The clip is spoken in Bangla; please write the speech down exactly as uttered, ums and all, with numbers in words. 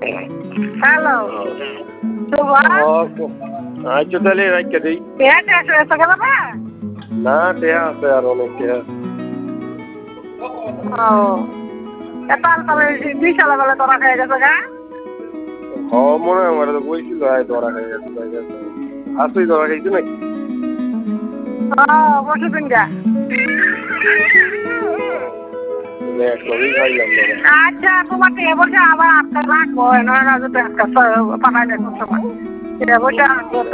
হ্যালো আচ্ছা তাহলে রাখতে দিই না টেয়া আছে আর অনেক টেয়া তাল তালে দুই সালে বেলা তোরা খেয়ে গেছে গা হ মনে হয় আমার তো বইছিল আয় ধরা খেয়ে গেছে আসুই ধরা খাইছে নাকি বসে দিন গা আচ্ছা তোমার টেয়ে বসে আবার আপনার রাখবো নয় না পাঠাই দেবো সময় টেয়ে বসে